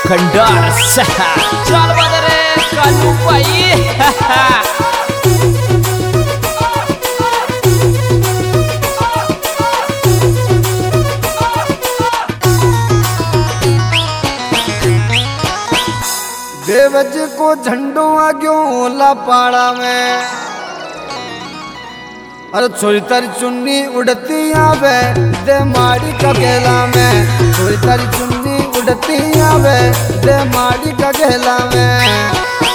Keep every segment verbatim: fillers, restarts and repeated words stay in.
खंडार सहा चल बदरे कालू पाई देवज को झंडो आग्यो ओला पाड़ा में अरे छोरी तारी चुन्नी उड़ती आवे दे माड़ी का गेला में छोरी तारी चुन्नी उड़ती आवे दे माड़ी का गेला में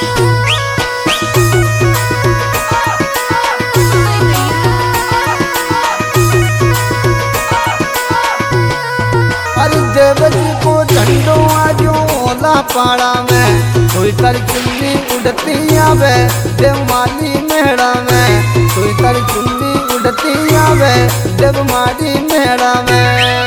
अरे देवज को झंडो आग्यो ओला पाड़ा में छोरी तारी चुन्नी उड़ती आवे देव माली मेड़ा में छोरी तारी चुन्नी उड़ती आवे देव माली मेड़ा में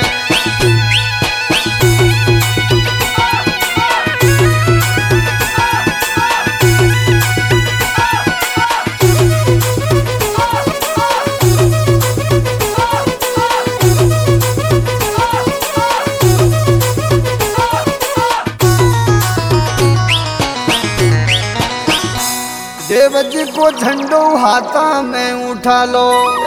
देवज को झंडो हाथा में उठा लो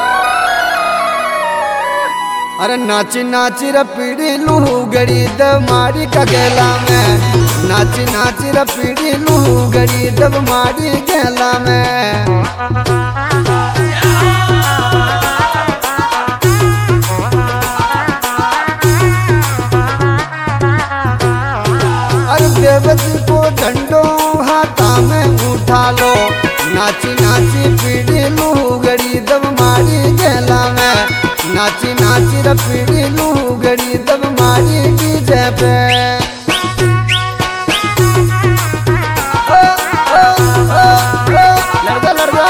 अरे नाची नाची रे पीड़ी लूहू गड़ी दब मारी का गेला में नाची नाची रे पीड़ी लूहू गड़ी दब मारी गेला में अरे देवज को झंडो हाथा में उठा लो नाची नाची पीड़ी लूहू गड़ी दब मारी गेला में नाची नाची रे पीड़ी लूहू गड़ी दब मारी डीजे पे ओ, ओ, ओ, ओ, लड़का लड़का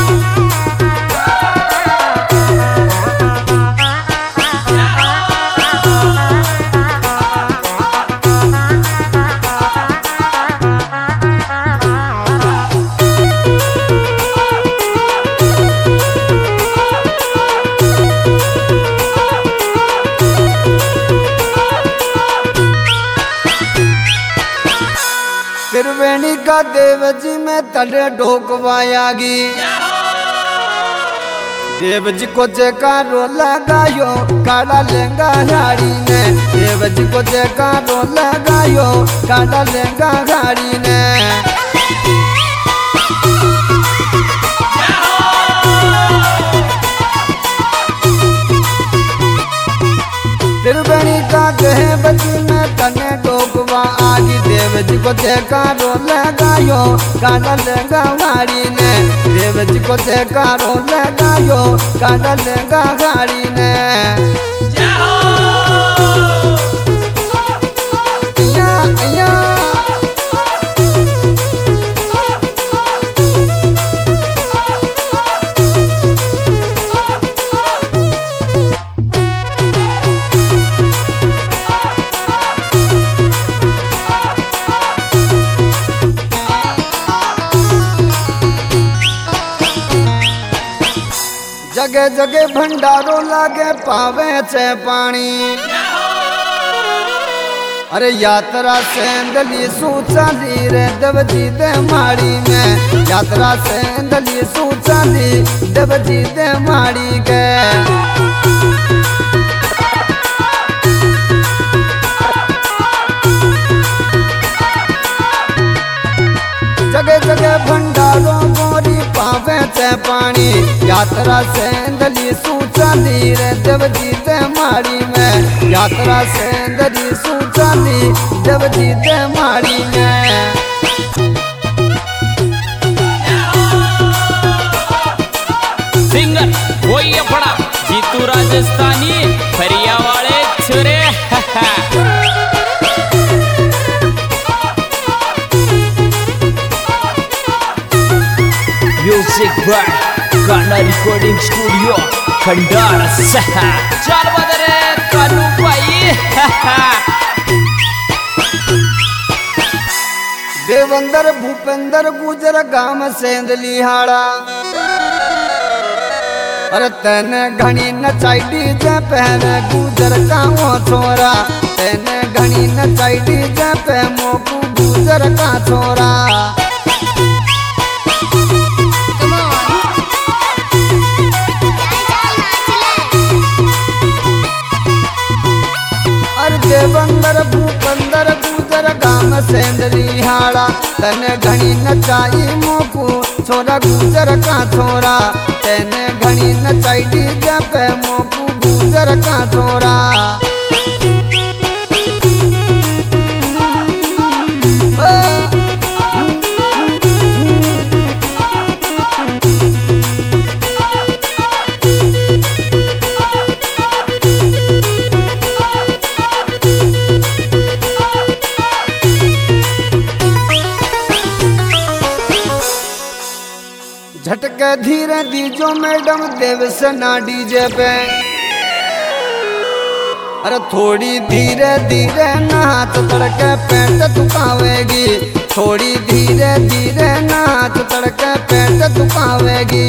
त्रिवेणी का देवजी में तले ढोकवायागी देवजी को जयकारो लगायो काला लहंगा गाड़ी ने देवजी को जयकारो लगायो काला लहंगा गाड़ी ने त्रिवेणी का देवजी में तने ढोकवा आगी देवजी को जयकारो लगायो काला लहंगा गाड़ी ने देवजी को जयकारो लगायो काला लहंगा गाड़ी ने अया, अया। जगह जगह भंडारो लागे पावे छे पानी अरे यात्रा सेंदली सूचाली रे देवजी दे माड़ी में यात्रा सेंदली सूचाली देवजी दे माड़ी के जगह जगह भंडारो गोरी पावे छे पानी यात्रा सेंदली सूचाली रे देवजी दे माड़ी में यात्रा सेंदली सूचाली देवजी दे माड़ी में सिंगर वही अपना जीतू राजस्थानी फरिया वाले छुरे म्यूजिक बाय गाना रिकॉर्डिंग स्टूडियो खंडार सहा चल बदरे कालू पाई देवेंद्र भूपेंद्र गुजर गाम सेंदली हाड़ा अरे तेने घनी नचाई डीजे पहने गुजर गाँव छोरा तेने घनी नचाई डीजे पे मोकू गुजर का छोरा। अरे देवंदर भूपंदर गुजर गाम सेंदरी हाड़ा तने घनी नचाई मोकू छोरा गुजर का छोरा। तेने घनी नचाई डीजे पे मोकू गुजर का छोरा। झटके धीरे दीजो मैडम देव सना डीजे पे। अरे थोड़ी धीरे धीरे नाच तड़के पेट दुखावेगी। थोड़ी धीरे धीरे नाच तड़के पेट दुखावेगी।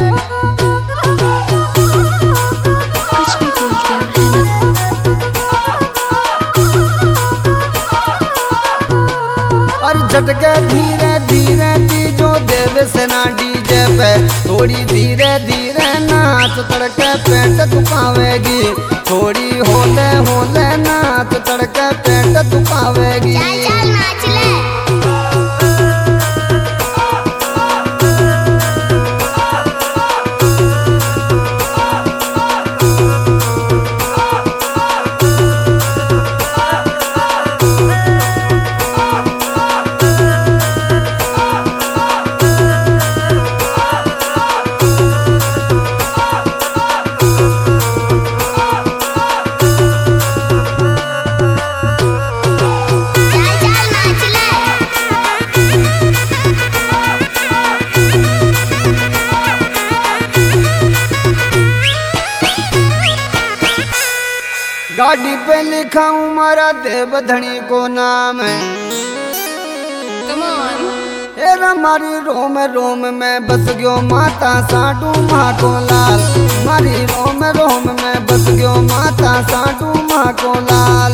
और झटके धीरे धीरे दीजो देव सना डीजे पे। थोड़ी धीरे धीरे नाच तड़के पेट दुखावेगी। थोड़ी होले होले नाच तड़के पेट दुखावेगी। चल चल नाच ले। गाड़ी पे लिखा हूँ मारा देव धनी को नाम है। Come on. एरा मारी रोम रोम में बस गयो माता साडू माँ को लाल। मारी रोम रोम में बस गयो माता साडू माँ को लाल।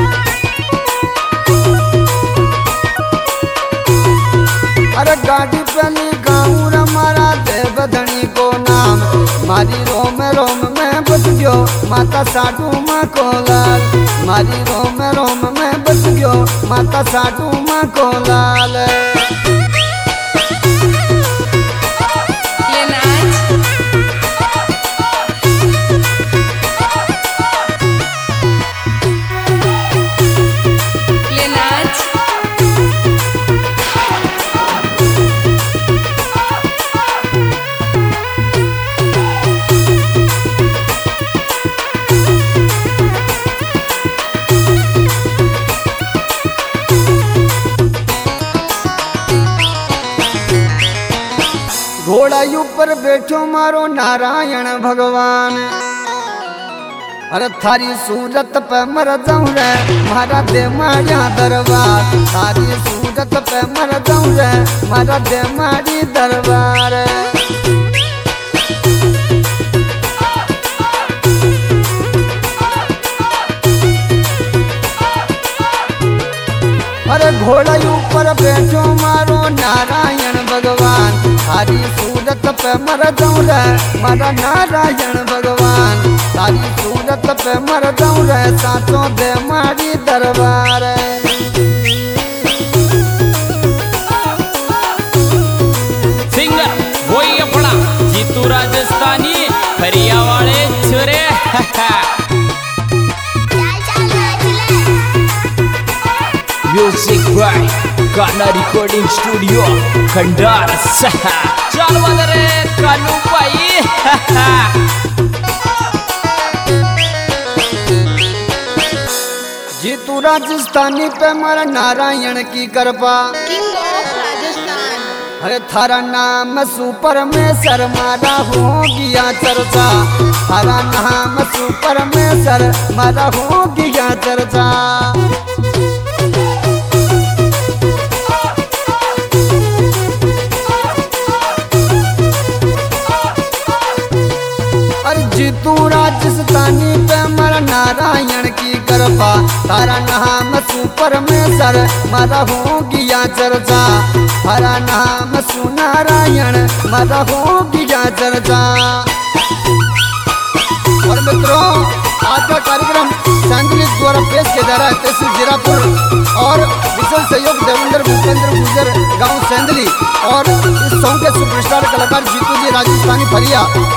अरे गाड़ी पे लिखा हूँ मारा देव धनी को नाम। मारी रोम रोम में बस गयो माता साडू माँ को लाल। मारी रोम रोम में बस गयो माता साडू माँ को लाल। ये नाच। ये नाच। घोड़ा ऊपर बैठो मारो नारायण भगवान। अरे थारी सूरत पे मर जाऊं रे मारा दे मारिया दरबार। थारी सूरत पे मर जाऊं रे मारा दे मारी दरबार। अरे घोड़ा ऊपर बैठो मारो नारायण भगवान। थारी सूरत पे मर जाऊं रे मारा नारायण भगवान। थारी सूरत पे मर जाऊं रे साचो दे मारी दरबार। सिंगर वही अपना जीतू राजस्थानी फरिया वाले छोरे। चल चल नाच ले। म्यूजिक बाय गाना रिकॉर्डिंग स्टूडियो खंडार सहा। चल बदरे कानू भाई। जीतू राजस्थानी पे मारा नारायण की कृपा। King of Rajasthan. अरे थारा नाम सुपर में सर मारा हो गया चर्चा। थारा नाम सुपर में सर मारा हो गया चर्चा। जीतू राजस्थानी पे मर नारायण की कृपा। तारा नाम तू परमेश्वर मारा हो गया चर्चा, हरा नाम सुनारायण मारा हो गया चर्चा। और मित्रों, आज का कार्यक्रम सैंदली द्वारा पेश किया जा रहा है तहसील जीरापुर और विशेष सहयोग देवेंद्र भूपेंद्र गुजर गांव सैंदली और इस सॉन्ग के सुपरस्टार कलाकार जीतू जी राजस्थानी फरिया।